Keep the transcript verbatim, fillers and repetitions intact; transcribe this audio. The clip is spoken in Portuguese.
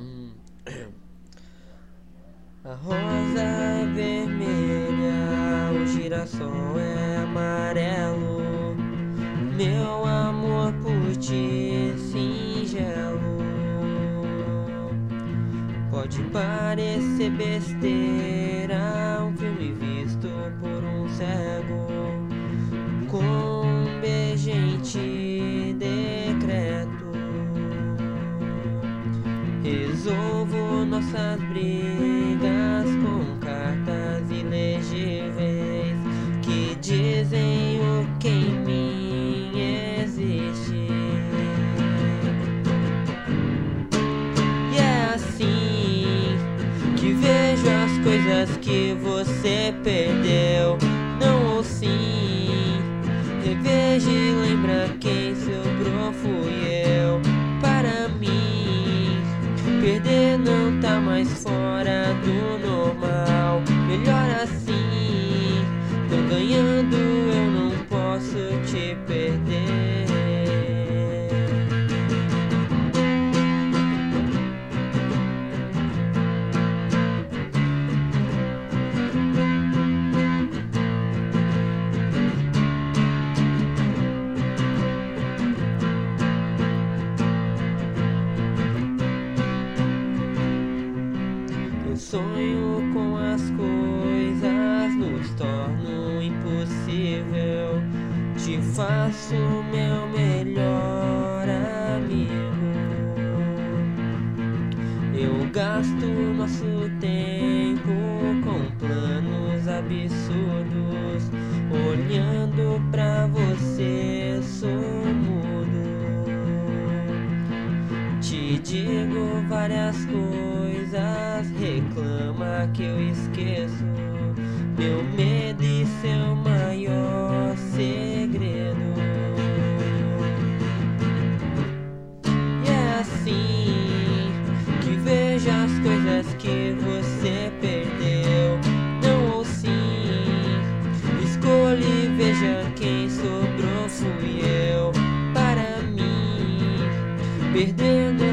A rosa é vermelha, o girassol é amarelo. Meu amor por ti, singelo. Pode parecer besteira, um filme visto por um cego. Com um beijo em ti, decreto. Resolvo nossas brigas com cartas ilegíveis que dizem o que em mim existe. E é assim que vejo as coisas que você perdeu. Não ou sim, reveja e lembra quem sobrou fui eu. Para mim, perder não tá mais fora do normal. Melhor assim, tô ganhando, eu não posso te perder. Eu sonho com as coisas, nos torno impossível. Te faço meu melhor amigo. Eu gasto nosso tempo com planos absurdos. Olhando pra você, sou mudo. Te digo várias coisas, reclama que eu esqueço. Meu medo e seu maior segredo. E é assim que vejo as coisas que você perdeu. Não ou sim, escolhe e veja quem sobrou fui eu. Para mim, perdendo